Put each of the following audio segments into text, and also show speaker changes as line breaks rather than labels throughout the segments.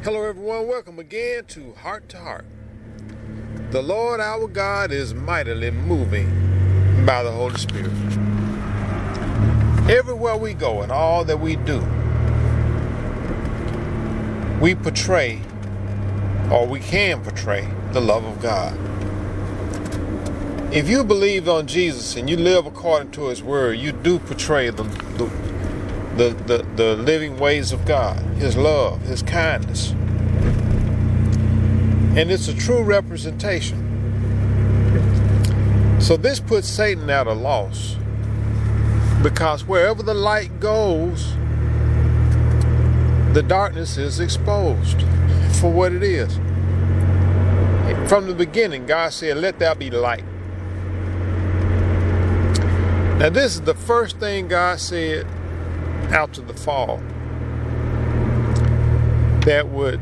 Hello everyone, welcome again to Heart to Heart. The Lord our God is mightily moving by the Holy Spirit. Everywhere we go and all that we do, we portray, or we can portray, the love of God. If you believe on Jesus and you live according to His Word, you do portray the living ways of God, His love, His kindness. And it's a true representation. So this puts Satan at a loss, because wherever the light goes, the darkness is exposed for what it is. From the beginning, God said, "Let there be light." Now this is the first thing God said after the fall that would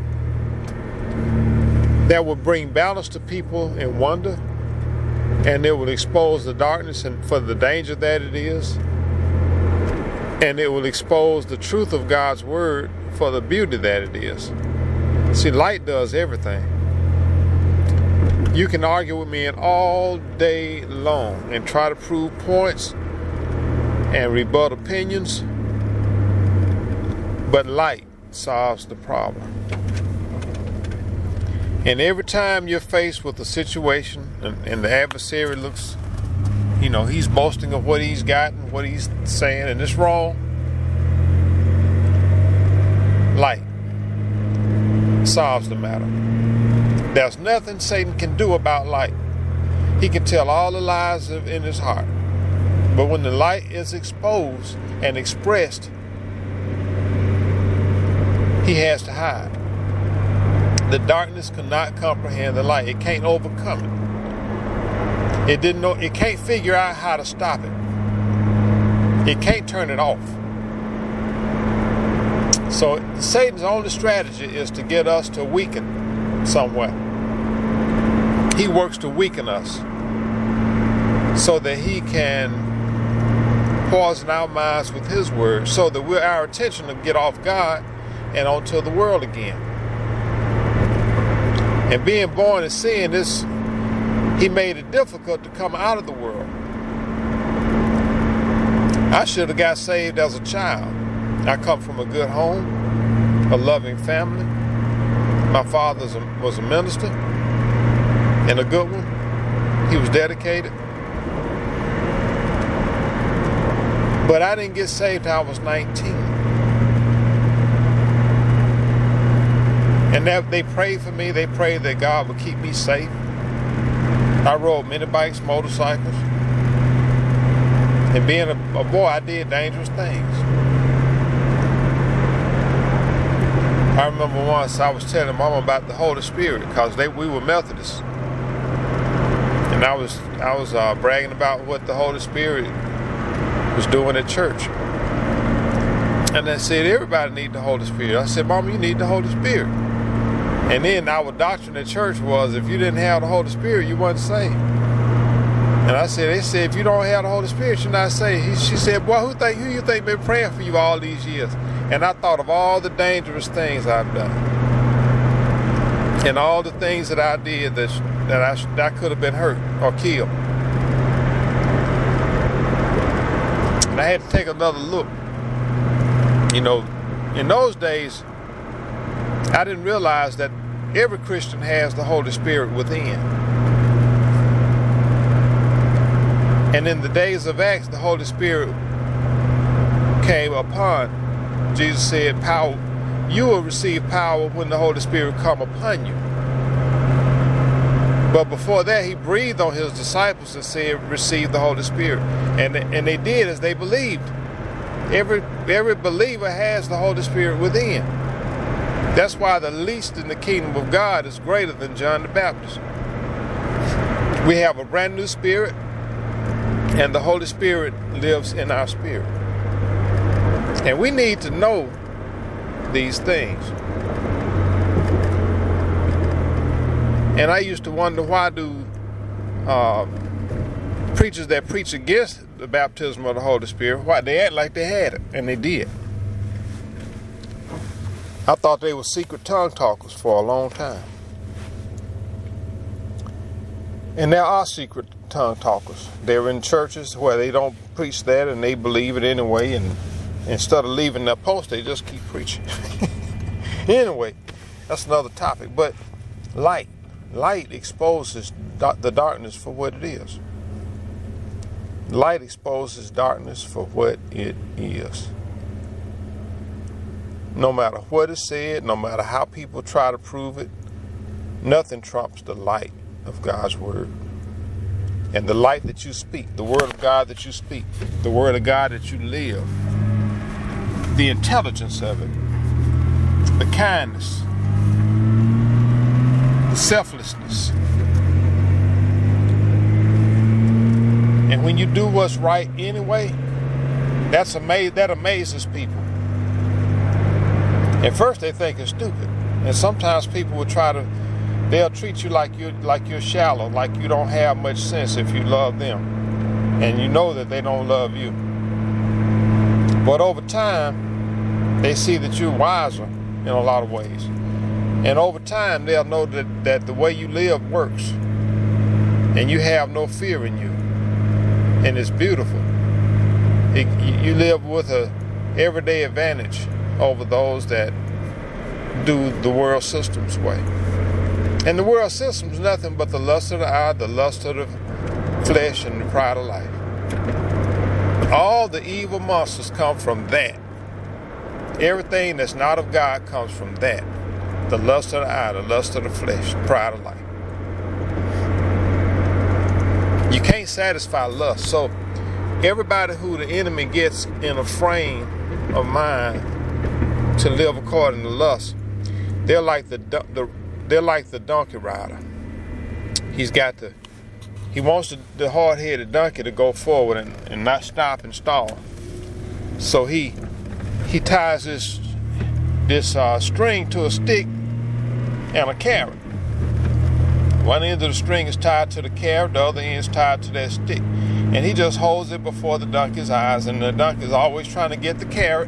bring balance to people and wonder, and it would expose the darkness and for the danger that it is, and it will expose the truth of God's word for the beauty that it is. See, light does everything. You can argue with me all day long and try to prove points and rebut opinions, but light solves the problem. And every time you're faced with a situation and the adversary looks, he's boasting of what he's got and what he's saying, and it's wrong, light solves the matter. There's nothing Satan can do about light. He can tell all the lies in his heart. But when the light is exposed and expressed, he has to hide. The darkness cannot comprehend the light. It can't overcome it. It can't figure out how to stop it. It can't turn it off. So Satan's only strategy is to get us to weaken somewhere. He works to weaken us so that he can poison our minds with his word, so that our attention will get off God and onto the world again. And being born in sin, he made it difficult to come out of the world. I should have got saved as a child. I come from a good home, a loving family. My father was a minister, and a good one. He was dedicated. But I didn't get saved till I was 19. And they prayed for me. They prayed that God would keep me safe. I rode mini bikes, motorcycles. And being a boy, I did dangerous things. I remember once I was telling Mama about the Holy Spirit, because we were Methodists. And I was bragging about what the Holy Spirit was doing at church. And they said, everybody needs the Holy Spirit. I said, Mama, you need the Holy Spirit. And then our doctrine at church was, if you didn't have the Holy Spirit, you weren't saved. And they said, if you don't have the Holy Spirit, you're not saved. She said, boy, who you think been praying for you all these years? And I thought of all the dangerous things I've done. And all the things that I did that I could have been hurt or killed. And I had to take another look. In those days, I didn't realize that every Christian has the Holy Spirit within. And in the days of Acts, the Holy Spirit came upon. Jesus said, "Power, you will receive power when the Holy Spirit come upon you." But before that, he breathed on his disciples and said, "Receive the Holy Spirit." And they did as they believed. Every believer has the Holy Spirit within. That's why the least in the kingdom of God is greater than John the Baptist. We have a brand new spirit, and the Holy Spirit lives in our spirit. And we need to know these things. And I used to wonder, why do preachers that preach against the baptism of the Holy Spirit, why they act like they had it, and they did. I thought they were secret tongue talkers for a long time. And there are secret tongue talkers. They're in churches where they don't preach that and they believe it anyway, and instead of leaving their post, they just keep preaching. Anyway, that's another topic. But light exposes the darkness for what it is. Light exposes darkness for what it is. No matter what is said, no matter how people try to prove it, nothing trumps the light of God's word. And the light that you speak, the word of God that you speak, the word of God that you live, the intelligence of it, the kindness, the selflessness. And when you do what's right anyway, that amazes people. At first they think it's stupid. And sometimes people will they'll treat you like you're shallow, like you don't have much sense if you love them. And you know that they don't love you. But over time, they see that you're wiser in a lot of ways. And over time, they'll know that the way you live works. And you have no fear in you. And it's beautiful. You live with a everyday advantage over those that do the world system's way. And the world system is nothing but the lust of the eye, the lust of the flesh, and the pride of life. All the evil monsters come from that. Everything that's not of God comes from that. The lust of the eye, the lust of the flesh, the pride of life. You can't satisfy lust. So everybody who the enemy gets in a frame of mind to live according to lust, they're like the donkey rider. He wants the hard-headed donkey to go forward and not stop and stall. So he ties this string to a stick and a carrot. One end of the string is tied to the carrot, the other end is tied to that stick. And he just holds it before the donkey's eyes, and the donkey's always trying to get the carrot.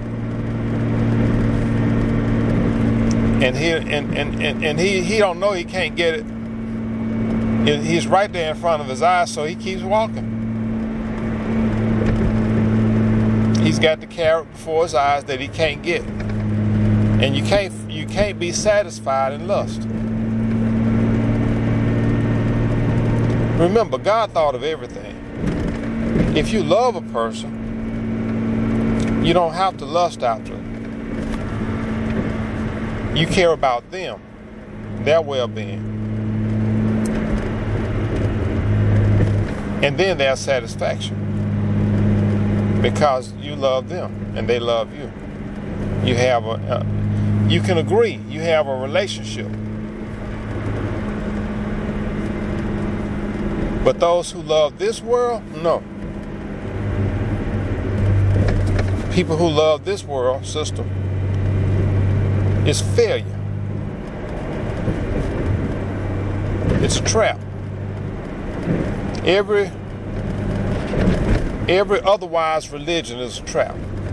And he don't know he can't get it. He's right there in front of his eyes, so he keeps walking. He's got the carrot before his eyes that he can't get. And you can't be satisfied in lust. Remember, God thought of everything. If you love a person, you don't have to lust after them. You care about them, their well-being. And then their satisfaction. Because you love them and they love you. You can agree. You have a relationship. But those who love this world, no. People who love this world system, it's failure. It's a trap. Every otherwise religion is a trap.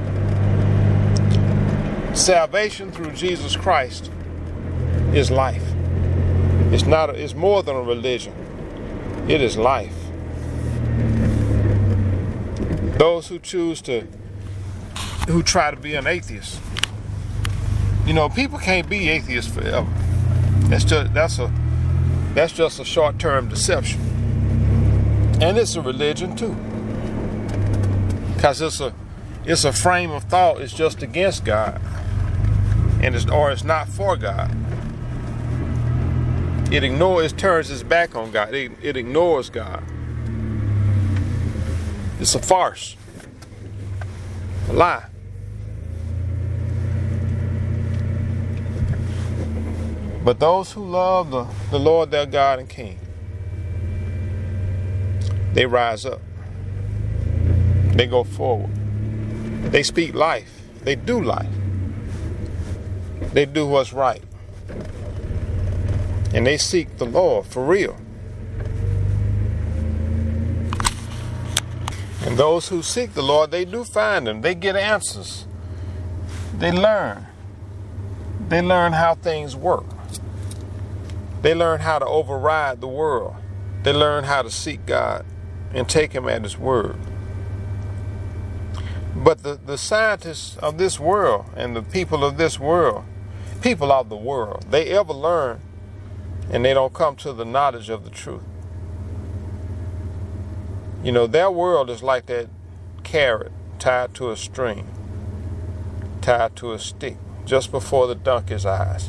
Salvation through Jesus Christ is life. It's more than a religion. It is life. Those who try to be an atheist. People can't be atheists forever. That's just a short-term deception. And it's a religion too. Because it's a frame of thought. It's just against God. Or it's not for God. It turns its back on God. It ignores God. It's a farce. A lie. But those who love the Lord their God and King, they rise up. They go forward. They speak life. They do life. They do what's right. And they seek the Lord for real. And those who seek the Lord, they do find Him. They get answers. They learn. They learn how things work. They learn how to override the world. They learn how to seek God and take him at his word. But the scientists of this world and the people of this world, people of the world, they ever learn and they don't come to the knowledge of the truth. You know, their world is like that carrot tied to a string, tied to a stick, just before the donkey's eyes.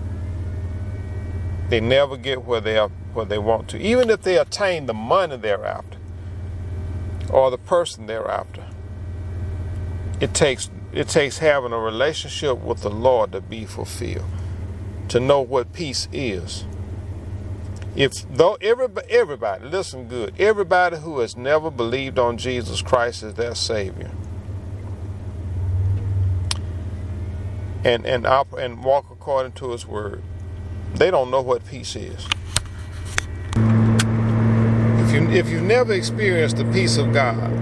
They never get where they want to, even if they attain the money they're after or the person they're after. It takes having a relationship with the Lord to be fulfilled, to know what peace is. Everybody, listen good, everybody who has never believed on Jesus Christ as their Savior and walk according to his word, they don't know what peace is. If you've never experienced the peace of God,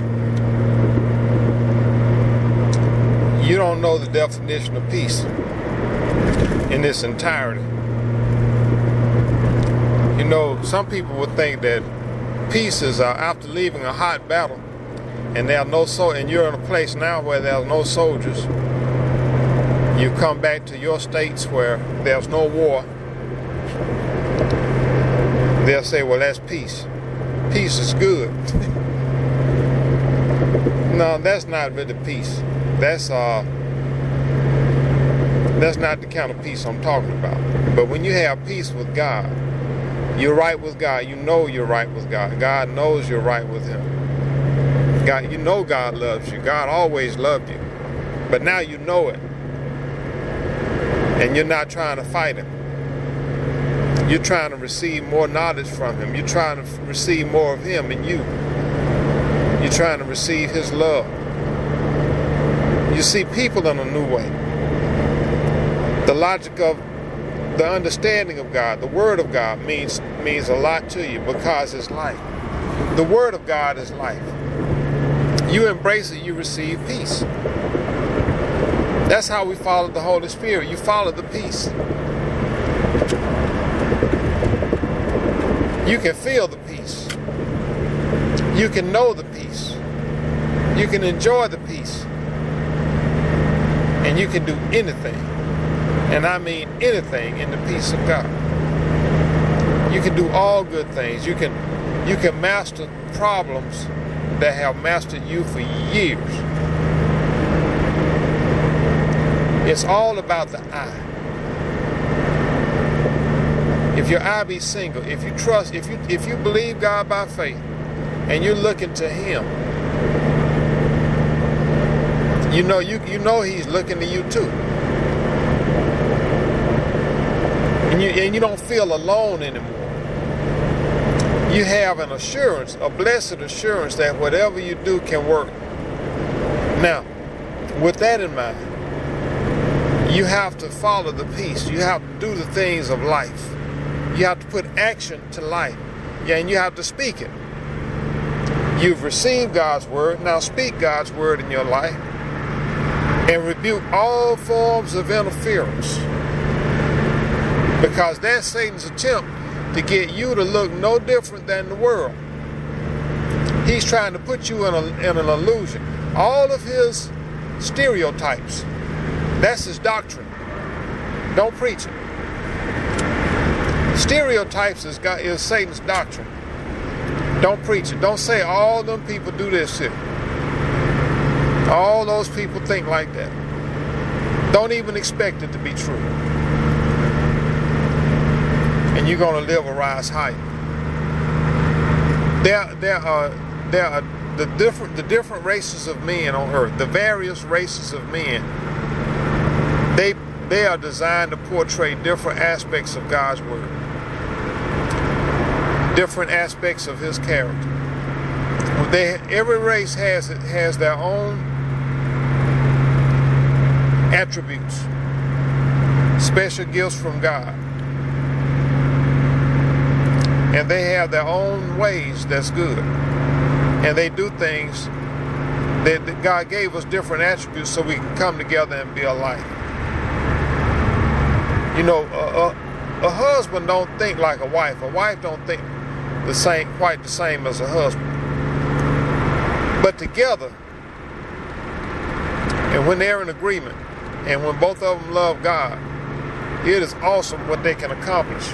you don't know the definition of peace in its entirety. You know, some people would think that peace is after leaving a hot battle, and and you're in a place now where there's no soldiers. You come back to your states where there's no war. They'll say, well, that's peace. Peace is good. No, that's not really peace. That's not the kind of peace I'm talking about. But when you have peace with God, you're right with God. You know you're right with God. God knows you're right with him. God, you know God loves you. God always loved you. But now you know it. And you're not trying to fight him. You're trying to receive more knowledge from him. You're trying to receive more of him in you. You're trying to receive his love. You see people in a new way. The logic of the understanding of God, the word of God means a lot to you because it's life. The word of God is life. You embrace it, you receive peace. That's how we follow the Holy Spirit. You follow the peace. You can feel the peace. You can know the peace. You can enjoy the peace. And you can do anything, and I mean anything, in the peace of God. You can do all good things. You can master problems that have mastered you for years. It's all about the I. If your eye be single, if you trust, if you believe God by faith, and you're looking to him, you know he's looking to you too. And you don't feel alone anymore. You have an assurance, a blessed assurance that whatever you do can work. Now, with that in mind, you have to follow the peace. You have to do the things of life. You have to put action to life. Yeah, and you have to speak it. You've received God's word. Now speak God's word in your life. And rebuke all forms of interference. Because that's Satan's attempt to get you to look no different than the world. He's trying to put you in an illusion. All of his stereotypes, that's his doctrine. Don't preach it. Stereotypes is Satan's doctrine. Don't preach it. Don't say all them people do this shit. All those people think like that. Don't even expect it to be true. And you're going to live a rise high. There are the different races of men on earth, the various races of men. They are designed to portray different aspects of God's word, different aspects of his character. Every race has their own attributes, special gifts from God. And they have their own ways that's good. And they do things that God gave us different attributes so we can come together and be alike. You know, a husband don't think like a wife. A wife don't think quite the same as a husband. But together, and when they're in agreement, and when both of them love God, it is awesome what they can accomplish.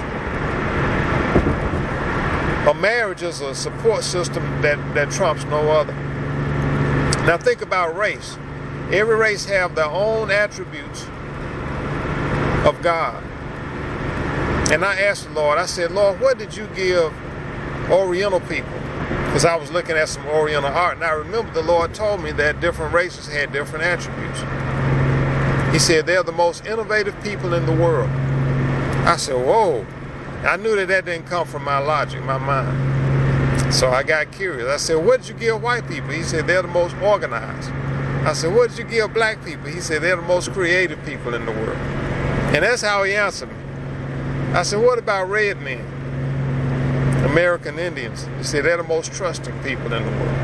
A marriage is a support system that trumps no other. Now think about race. Every race have their own attributes of God. And I asked the Lord, I said, Lord, what did you give Oriental people? Because I was looking at some Oriental art, and I remember the Lord told me that different races had different attributes. He said they're the most innovative people in the world. I said, whoa. I knew that didn't come from my logic, my mind. So I got curious. I said, what did you give white people? He said, they're the most organized. I said, what did you give black people? He said, they're the most creative people in the world. And that's how he answered me. I said, what about red men? American Indians? He said, they're the most trusting people in the world.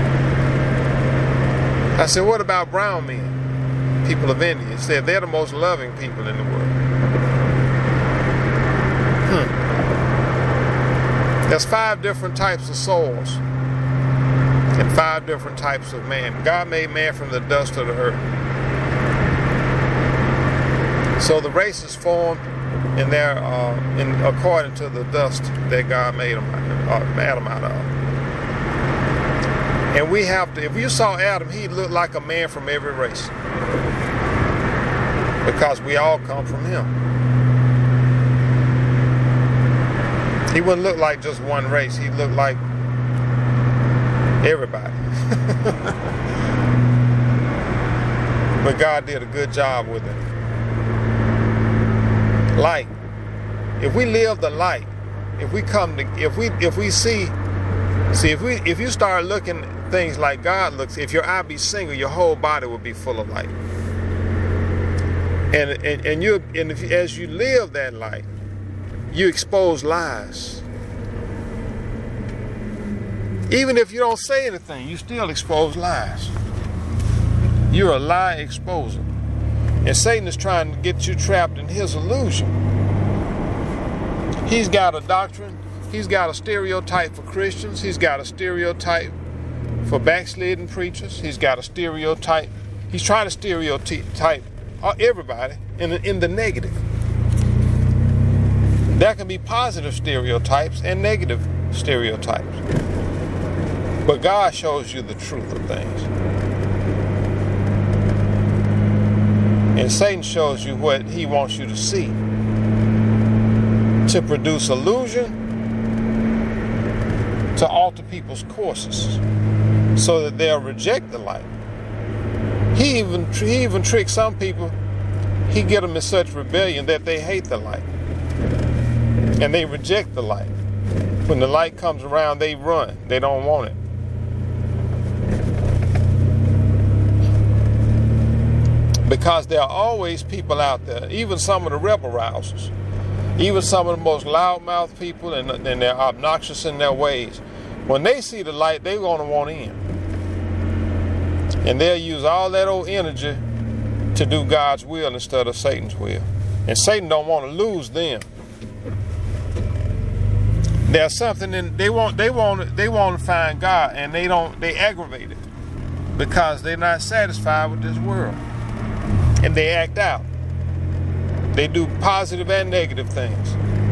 I said, what about brown men? People of India? He said, they're the most loving people in the world. There's 5 different types of souls and 5 different types of man. God made man from the dust of the earth. So the races formed in their according to the dust that God made Adam out of. And we have to, if you saw Adam, he looked like a man from every race, because we all come from him. He wouldn't look like just one race. He looked like everybody. But God did a good job with it. Light. If we live the light, if you start looking at things like God looks, if your eye be single, your whole body will be full of light. As you live that light, you expose lies. Even if you don't say anything, you still expose lies. You're a lie exposer. And Satan is trying to get you trapped in his illusion. He's got a doctrine. He's got a stereotype for Christians. He's got a stereotype for backslidden preachers. He's got a stereotype. He's trying to stereotype everybody in the negative. There can be positive stereotypes and negative stereotypes. But God shows you the truth of things. And Satan shows you what he wants you to see, to produce illusion, to alter people's courses so that they'll reject the light. He even tricks some people. He get them in such rebellion that they hate the light. And they reject the light. When the light comes around, they run. They don't want it. Because there are always people out there, even some of the rebel rousers, even some of the most loudmouth people, and they're obnoxious in their ways. When they see the light, they're going to want in. And they'll use all that old energy to do God's will instead of Satan's will. And Satan don't want to lose them. There's something they want to find God, and they aggravate it because they're not satisfied with this world. And they act out. They do positive and negative things.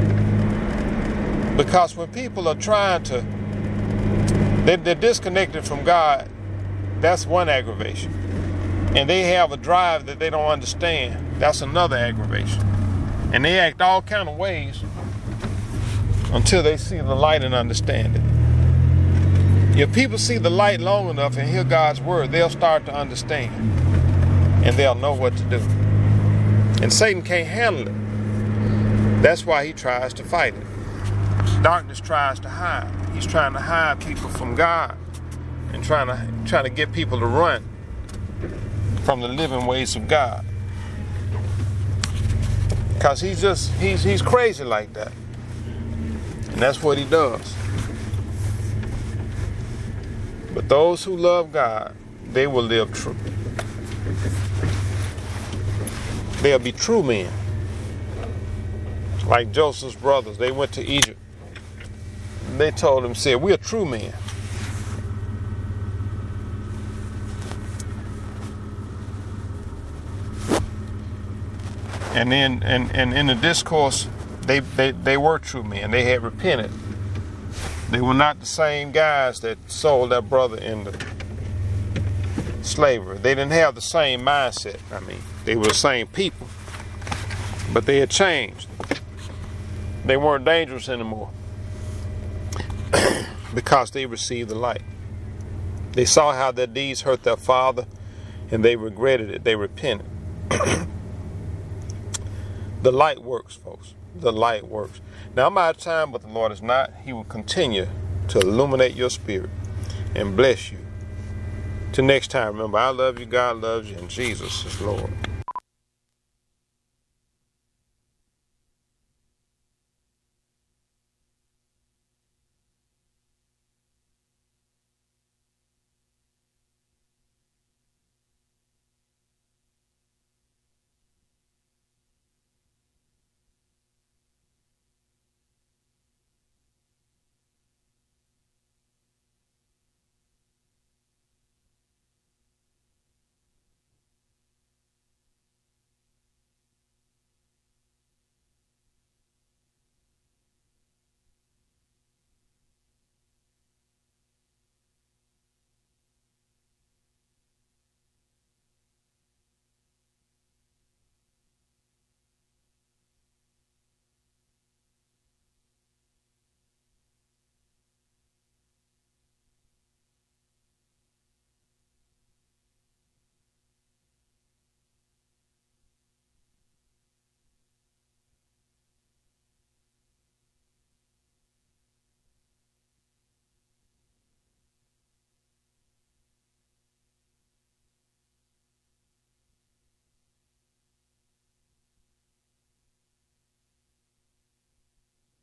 Because when people are trying to, they're disconnected from God, that's one aggravation. And they have a drive that they don't understand, that's another aggravation. And they act all kind of ways until they see the light and understand it. If people see the light long enough and hear God's word, they'll start to understand. And they'll know what to do. And Satan can't handle it. That's why he tries to fight it. Darkness tries to hide. He's trying to hide people from God and trying to get people to run from the living ways of God. Because he's crazy like that. And that's what he does. But those who love God, they will live true. They'll be true men. Like Joseph's brothers, they went to Egypt. They told him, said, we're true men. And then and in the discourse, they were true men. They had repented. They were not the same guys that sold their brother into slavery. They didn't have the same mindset. I mean, they were the same people, but they had changed. They weren't dangerous anymore because they received the light. They saw how their deeds hurt their father, and they regretted it. They repented. The light works, folks. The light works. Now, I'm out of time, but the Lord is not. He will continue to illuminate your spirit and bless you. Till next time, remember, I love you, God loves you, and Jesus is Lord.